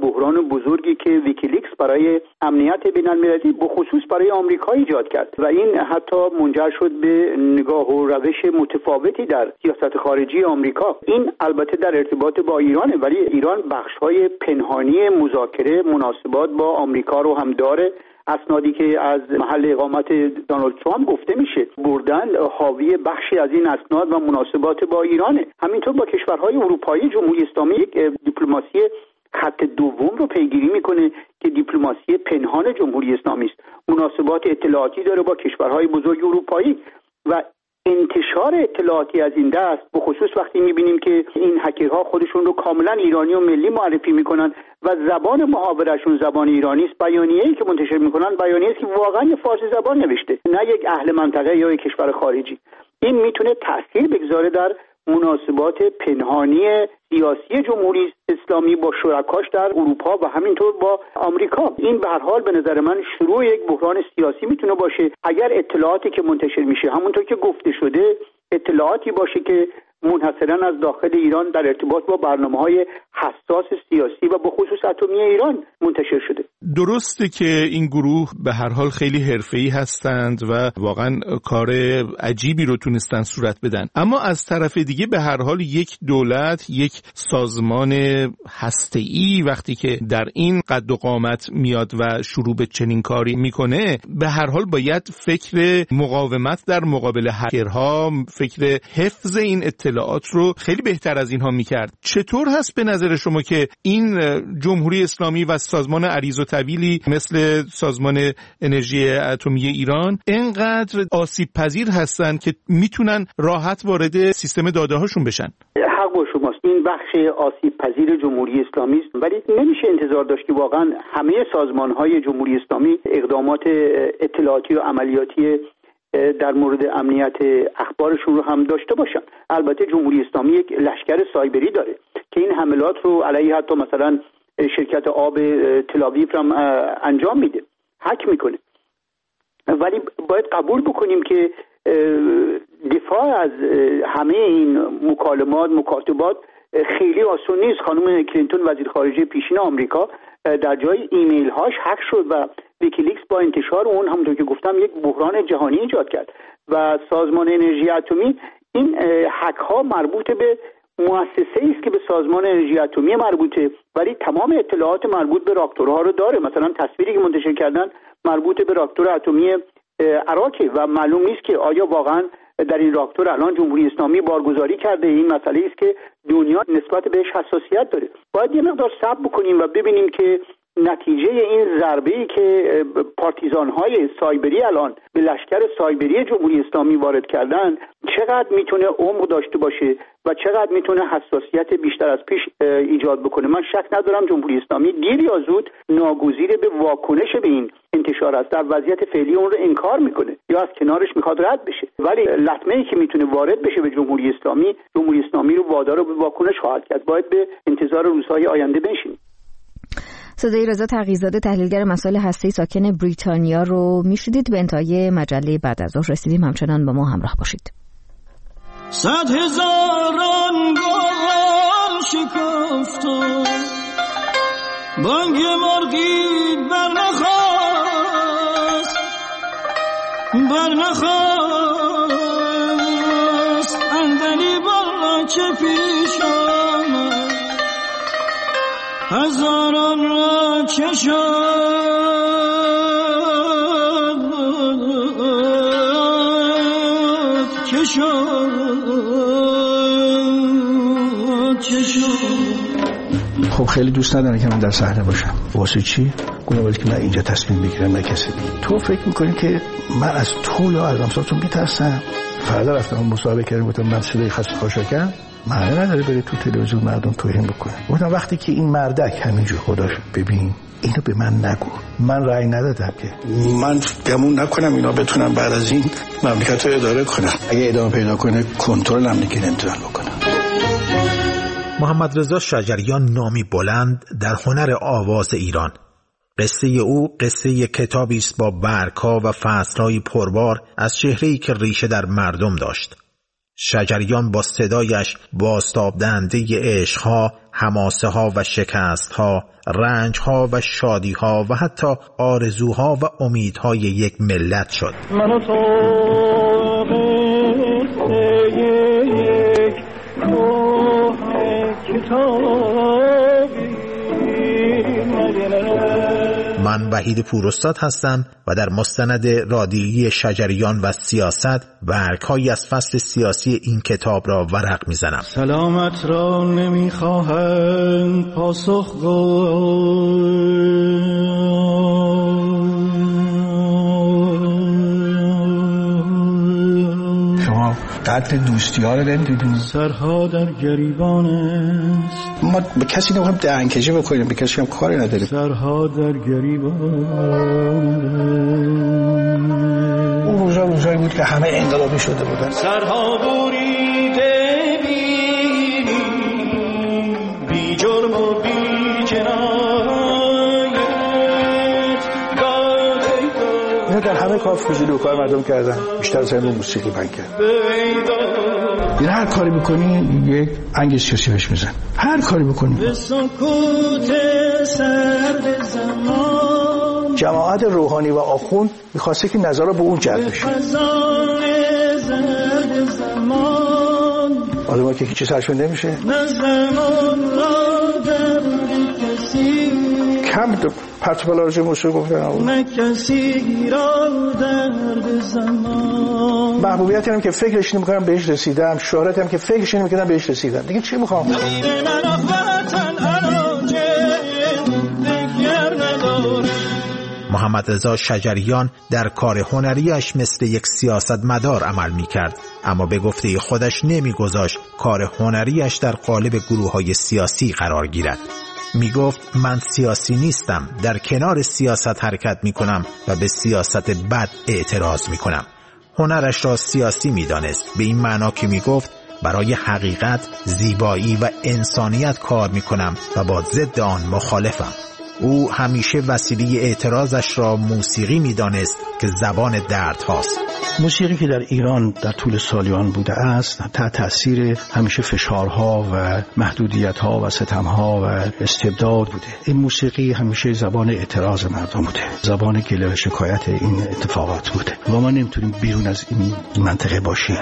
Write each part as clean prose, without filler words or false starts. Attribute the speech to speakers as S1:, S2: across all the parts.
S1: بحران بزرگی که ویکیلیکس برای امنیت بین‌المللی به خصوص برای آمریکا ایجاد کرد و این حتی منجر شد به نگاه و روش متفاوتی در سیاست خارجی آمریکا. این البته در ارتباط با ایرانه، ولی ایران بخش‌های پنهانی مذاکره مناسبات با آمریکا رو هم داره. اسنادی که از محل اقامت دونالد ترامپ گفته میشه بردن حاوی بخشی از این اسناد و مناسبات با ایرانه. همینطور با کشورهای اروپایی جمهوری اسلامی یک دیپلماسی خط دوم رو پیگیری میکنه که دیپلماسی پنهان جمهوری اسلامی است. مناسبات اطلاعاتی داره با کشورهای بزرگ اروپایی و انتشار اطلاعاتی از این دست، به خصوص وقتی میبینیم که این هکرها خودشون رو کاملا ایرانی و ملی معرفی میکنن و زبان محاورهشون زبان ایرانی است. بیانیه‌ای که منتشر میکنن بیانیه‌ای است که واقعا یه فارسی زبان نوشته، نه یک اهل منطقه یا یک کشور خارجی. این میتونه تأثیر بگذاره در مناسبات پنهانی سیاسی جمهوری اسلامی با شرکاش در اروپا و همینطور با آمریکا. این به هر حال به نظر من شروع یک بحران سیاسی میتونه باشه اگر اطلاعاتی که منتشر میشه همونطور که گفته شده اطلاعاتی باشه که منحصراً از داخل ایران در ارتباط با برنامه‌های حساس سیاسی و به خصوص اتمی ایران منتشر شده.
S2: درسته که این گروه به هر حال خیلی حرفه‌ای هستند و واقعاً کار عجیبی رو تونستن صورت بدن، اما از طرف دیگه به هر حال یک دولت، یک سازمان هسته‌ای وقتی که در این قد و قامت میاد و شروع به چنین کاری میکنه، به هر حال باید فکر مقاومت در مقابل هکرها، فکر حفظ این اطلاعات رو خیلی بهتر از اینها میکرد. چطور هست به نظر شما که این جمهوری اسلامی و سازمان عریض و طویلی مثل سازمان انرژی اتمی ایران اینقدر آسیب پذیر هستن که میتونن راحت وارد سیستم داده هاشون بشن؟
S1: حق با شماست، این بخش آسیب پذیر جمهوری اسلامی است، ولی نمیشه انتظار داشت که واقعا همه سازمان‌های جمهوری اسلامی اقدامات اطلاعاتی و عملیاتی در مورد امنیت اخبارشون رو هم داشته باشن. البته جمهوری اسلامی یک لشکر سایبری داره که این حملات رو علیه حتی مثلا شرکت آب تل‌آویو هم انجام میده، هک میکنه. ولی باید قبول بکنیم که دفاع از همه این مکاتبات خیلی آسون نیست. خانم کلینتون وزیر خارجه پیشین آمریکا در جای ایمیل هاش هک شد و ویکیلیکس با انتشار اون همونطور که گفتم یک بحران جهانی ایجاد کرد و سازمان انرژی اتمی این هک ها مربوط به مؤسسه‌ای است که به سازمان انرژی اتمی مربوطه، ولی تمام اطلاعات مربوط به راکتورها رو داره. مثلا تصویری که منتشر کردن مربوط به راکتور اتمی عراق و معلوم نیست که آیا واقعا در این راکتور الان جمهوری اسلامی بارگذاری کرده. این مسئله است که دنیا نسبت بهش حساسیت داره. باید یه مقدار صبر بکنیم و ببینیم که نتیجه این ضربه‌ای که پارتیزان‌های سایبری الان به لشکر سایبری جمهوری اسلامی وارد کردن چقدر میتونه عمق داشته باشه و چقدر میتونه حساسیت بیشتر از پیش ایجاد بکنه. من شک ندارم جمهوری اسلامی دیر یا زود ناگزیر به واکنش به این انتشار است. در وضعیت فعلی اون رو انکار میکنه یا از کنارش میخواد رد بشه، ولی لطمه‌ای که میتونه وارد بشه به جمهوری اسلامی رو وادار به واکنش خواهد کرد. باید به انتظار روزهای آینده بنشینیم.
S3: صدای رضا تقی‌زاده تحلیلگر مسائل هسته‌ای ساکن بریتانیا رو میشنیدید. به انتهای مجله بعد از ظهر رسیدیم، همچنان با ما همراه باشید.
S4: 100,000 گل شکفت و بانگ مرغی برنخواست اندلی بالا چه پیش آمد هزاران را
S5: خب خیلی دوست ندارم که من در صحنه باشم. واسه چی؟ گفتم ولی که من اینجا تصمیم بگیرم نه کسی دیگه. تو فکر میکنی که من از تو یا از امثالتون میترسم؟ فردا رفتم مصاحبه کردم گفتم من صدای خسته خاشاکم، معنی نداره بره تو تلویزیون مردم توهین بکنه. گفتم وقتی که این مردک همینجور خداش ببین اینو به من نگو، من رأی ندادم که من گمون نکنم اینا بتونم بعد از این مملکت رو اداره کنم. اگه ادامه پیدا کنه کنترل هم دیگه نمیتونم بکنم.
S6: محمد رضا شجریان نامی بلند در هنر آواز ایران. قصه او قصه کتابی است با برگ‌ها و فصل‌های پربار از چهره‌ای که ریشه در مردم داشت. شجریان با صدایش بازتاب دهنده عشق‌ها، حماسه‌ها و شکست‌ها، رنج‌ها و شادی‌ها و حتی آرزوها و امیدهای یک ملت شد.
S4: من و تو یک کتابی.
S6: من وحید پوراستاد هستم و در مستند رادیویی شجریان و سیاست برگ‌هایی از فصل سیاسی این کتاب را ورق می‌زنم.
S4: سلامت را نمی‌خواهند پاسخگو.
S5: شما قدر دوستی ها رو نمی‌دونید.
S4: سرها در گریبان است.
S5: ما به کسی نمی‌خوایم دهنکجی بکنیم، به کسی هم کاری نداریم.
S4: سرها در گریبان.
S5: اون روزایی بود که همه انقلابی شده بودن.
S4: سرها بریده بینی بی جرم و بی جنایت.
S5: اینا در همه کار فضولی و کار مردم کردن، بیشتر از همه موسیقی بند کرد. این هر کاری بکنی یک انگیز سیاسی بهش میزن، هر کاری بکنی.
S4: به سکوت سرد زمان
S5: جماعت روحانی و آخوند میخواسته که نظر رو به اون جلب بشه.
S4: خزان زرد زمان
S5: آدم که هیچی سرشون نمیشه.
S4: نه زمان را در کسی
S5: کم پرت و پلا موسیقی گفتن،
S4: نه کسی را درد زمان.
S5: محبوبیتی هم که فکرش نمی‌کردم بهش رسیدم، شهرتی هم که فکرش نمی‌کردم بهش رسیدم. دیگه چی می‌خوام؟
S6: محمد رضا شجریان در کار هنریش مثل یک سیاستمدار عمل می‌کرد، اما به گفته خودش نمی‌گذاشت کار هنریش در قالب گروه‌های سیاسی قرار گیرد. میگفت من سیاسی نیستم، در کنار سیاست حرکت می‌کنم و به سیاست بد اعتراض می‌کنم. هنرش را سیاسی می‌دانست، به این معنا که میگفت برای حقیقت، زیبایی و انسانیت کار می‌کنم و با ضد آن مخالفم. او همیشه وسیله اعتراضش را موسیقی می‌دانست که زبان درد هاست.
S5: موسیقی که در ایران در طول سالیان بوده است تحت تأثیر همیشه فشارها و محدودیت‌ها و ستم‌ها و استبداد بوده. این موسیقی همیشه زبان اعتراض مردم بوده، زبان گله و شکایت این اتفاقات بوده و ما نمیتونیم بیرون از این منطقه باشیم.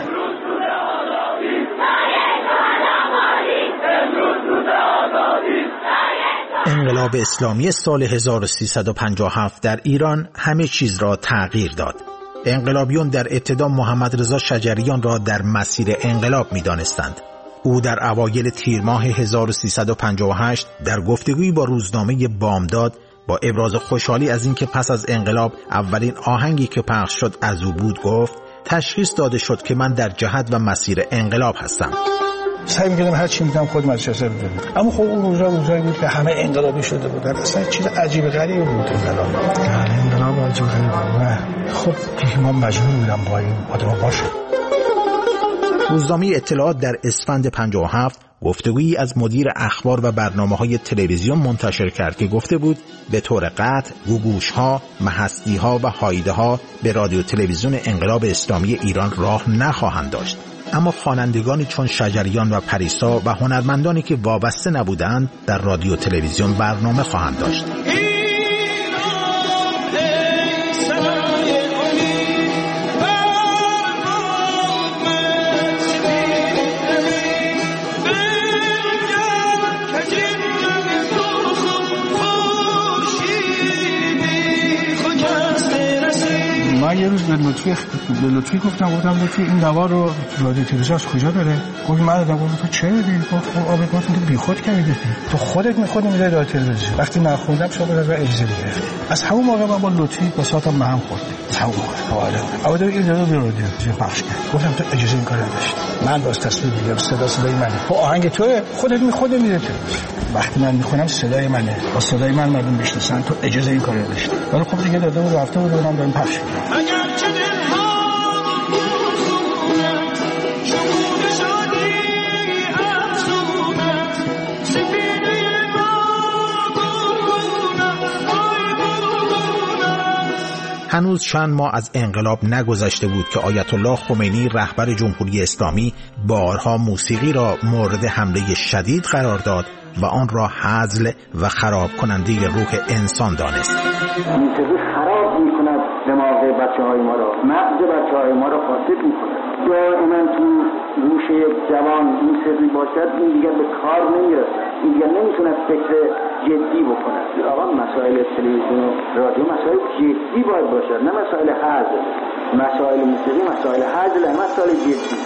S6: انقلاب اسلامی سال 1357 در ایران همه چیز را تغییر داد. انقلابیون در ابتدا محمد رضا شجریان را در مسیر انقلاب می دانستند. او در اوایل تیر ماه 1358 در گفتگویی با روزنامه بامداد با ابراز خوشحالی از اینکه پس از انقلاب اولین آهنگی که پخش شد از او بود گفت تشخیص داده شد که من در جهت و مسیر انقلاب هستم.
S5: سعی می‌کردم هر چی می‌گم خودم از سیاست بدونم، اما خب اون روزایی بود که همه انقلابی شده بودن. اصلا چیز عجیب غریبی بود انقلاب عجیب غریبه. خب دیگه ما مجبور بودم با این آدم باشیم.
S6: روزنامه اطلاعات در اسفند 57 گفتگویی از مدیر اخبار و برنامه‌های تلویزیون منتشر کرد که گفته بود به طور قطع گوگوش‌ها، محسدی‌ها و هایده‌ها به رادیو تلویزیون انقلاب اسلامی ایران راه نخواهند داشت. اما خوانندگانی چون شجریان و پریسا و هنرمندانی که وابسته نبودند در رادیو تلویزیون برنامه خواهند داشت.
S5: من یه روز به لطفی گفتم لطفی این نوار رو رادیو تلویزیون از کجا داره؟ گفت من دادم. گفت تو چه می‌دونی؟ گفت آبه گفتم تو بیخود کردی، تو خودت می‌خودی می‌ذاری رادیو تلویزیون. وقتی من خوندم شما از اجازه می‌گرفت. از همون موقع من با لطفی با ساعتم به هم خورد. از همون موقع آره این رادیو پخش کرد. گفتم تو اجازه این کارو نداشتی. من باز تصمیم می‌گیرم صدای منه. خب آهنگ توئه، خودت می‌ذاری. وقتی من می‌خونم صدای منه، با صدای من مردم میشناسن، تو اجازه این کارو نداشتی. ولی خب دیگه داده بود رفته بود اونم دارم پخش می‌کنم.
S6: هنوز چند ماه از انقلاب نگذشته بود که آیت الله خمینی رهبر جمهوری اسلامی بارها موسیقی را مورد حمله شدید قرار داد و آن را هزل و خراب کننده روح انسان دانست.
S7: موسیقی خراب می‌کند دماغ بچه‌های ما را، مغز بچه‌های ما را فاسد می‌کند. دائما تو گوشه جوان موسیقی باشد، این دیگر به کار نمی‌رسد، این دیگر نمی‌تواند فکر جدی بکند. آقا مسائل تلویزیون و رادیو مسائل جدی باید باشد، نه مسائل هزل. مسائل موسیقی مسائل هزل، مسائل جدی.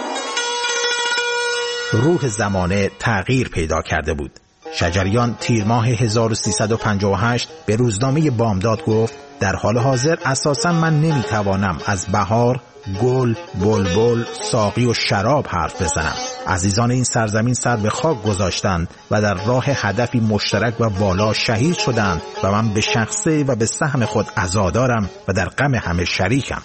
S6: روح زمانه تغییر پیدا کرده بود. شجریان تیر ماه 1358 به روزنامه بامداد گفت در حال حاضر اساساً من نمیتوانم از بهار، گل، بلبل، ساقی و شراب حرف بزنم. عزیزان این سرزمین سر به خاک گذاشتند و در راه هدفی مشترک و والا شهید شدند و من به شخصه و به سهم خود عزادارم و در غم همه شریکم.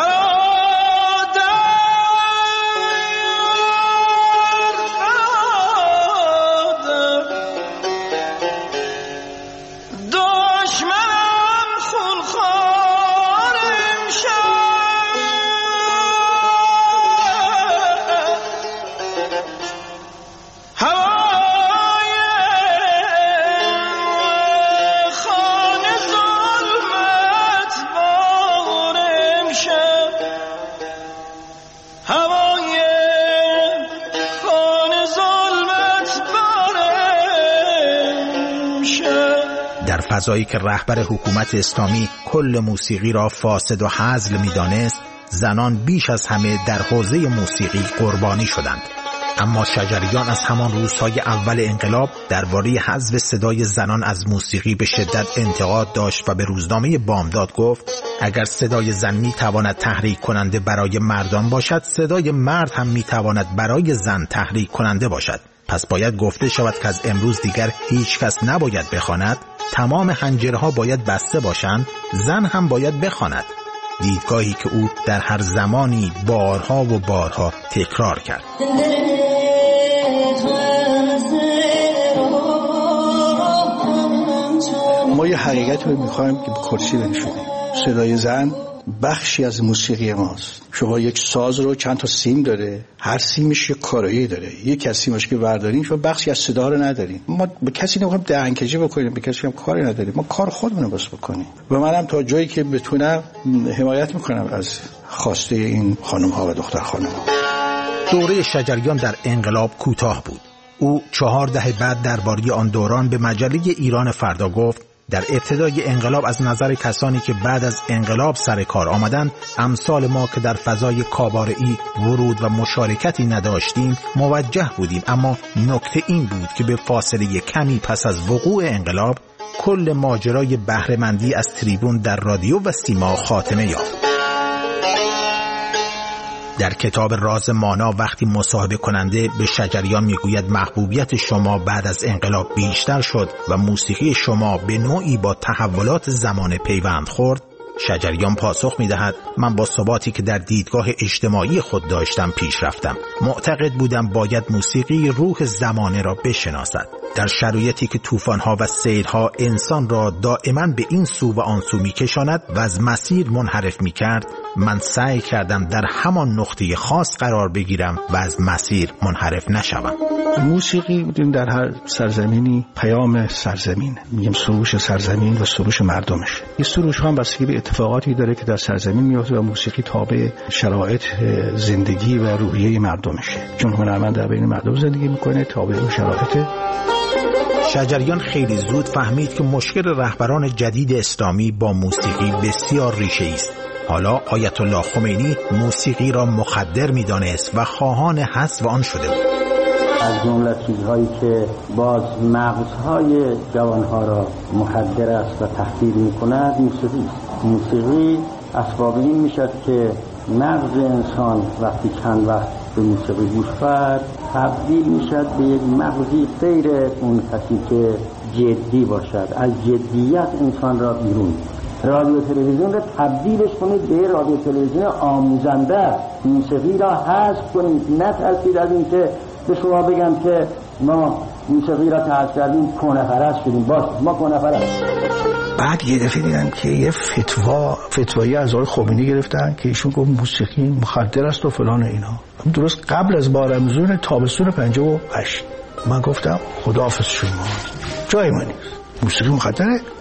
S6: فضایی که رهبر حکومت اسلامی کل موسیقی را فاسد و هزل می‌دانست، زنان بیش از همه در حوزه موسیقی قربانی شدند. اما شجریان از همان روزهای اول انقلاب درباره حذف صدای زنان از موسیقی به شدت انتقاد داشت و به روزنامه بامداد گفت اگر صدای زن می‌تواند تحریک کننده برای مردان باشد، صدای مرد هم می‌تواند برای زن تحریک کننده باشد. پس باید گفته شود که از امروز دیگر هیچ کس نباید بخواند، تمام حنجرها باید بسته باشند، زن هم باید بخواند. دیدگاهی که او در هر زمانی بارها و بارها تکرار کرد.
S5: ما یه حقیقت رو میخوایم که به کرسی بنشونیم. صدای زن بخشی از موسیقی ماست. شما یک ساز رو چند تا سیم داره، هر سیمش یک کارایی داره. یک از سیمش که برداریم شما بخشی از صدا رو نداریم. ما به کسی نمیخوایم دهنکجی بکنیم، به کسی هم کاری نداریم. ما کار خودمون رو بس بکنیم. و منم تا جایی که بتونم حمایت میکنم از خواسته این خانم ها و دختر خانم ها.
S6: دوره شجریان در انقلاب کوتاه بود. او 4 دهه بعد درباره آن دوران به مجله ایران فردا گفت در ابتدای انقلاب از نظر کسانی که بعد از انقلاب سر کار آمدند، امثال ما که در فضای کاباره‌ای ورود و مشارکتی نداشتیم موجه بودیم، اما نکته این بود که به فاصله کمی پس از وقوع انقلاب کل ماجرای بهره‌مندی از تریبون در رادیو و سیما خاتمه یافت. در کتاب راز مانا وقتی مصاحبه کننده به شجریان میگوید محبوبیت شما بعد از انقلاب بیشتر شد و موسیقی شما به نوعی با تحولات زمان پیوند خورد، شجریان پاسخ میدهد من با ثباتی که در دیدگاه اجتماعی خود داشتم پیش رفتم. معتقد بودم باید موسیقی روح زمانه را بشناسد. در شرایطی که طوفان‌ها و سیل‌ها انسان را دائما به این سو و آن سو می‌کشاند و از مسیر منحرف می‌کرد، من سعی کردم در همان نقطه خاص قرار بگیرم و از مسیر منحرف نشوم.
S5: موسیقی بودیم در هر سرزمینی پیام سرزمین، میگیم سروش سرزمین و سروش مردمش. این سروش هم بستگی به اتفاقاتی داره که در سرزمین میفته و موسیقی تابع شرایط زندگی و روحیه مردمشه، چون هنرمند در بین مردم زندگی میکنه، تابع اون شرایط.
S6: شجریان خیلی زود فهمید که مشکل رهبران جدید اسلامی با موسیقی بسیار ریشه‌ای است. حالا آیت الله خمینی موسیقی را مخدر می‌دانست و خواهان حذف آن شده بود.
S7: از جمله چیزهایی که باز مغزهای جوانها را مخدر است و تخدیر می‌کند موسیقی است. موسیقی اسباب این میشد که مغز انسان وقتی چند وقت به موسیقی گوش کرد تبدیل میشد به یک مغزی غیر اون کسی که جدی باشد، از جدیت انسان را بیرون. رادیو تلویزیون را تبدیلش کنید به رادیو تلویزیون آموزنده، موسیقی را حذف کنید. نه ترسید از این که به شما بگم که ما موسیقی را ترک کردیم، کهنه‌پرست شدیم. باش ما کهنه‌پرست.
S5: بعد یه دفعه دیدم که یه فتوایی از آقای خمینی گرفتن که ایشون گفت موسیقی مخدر است و فلان اینا. درست قبل از بار رمضان تابستون 58 من گفتم خداحافظ شما، جای ما نیست، موسیقی مخدره.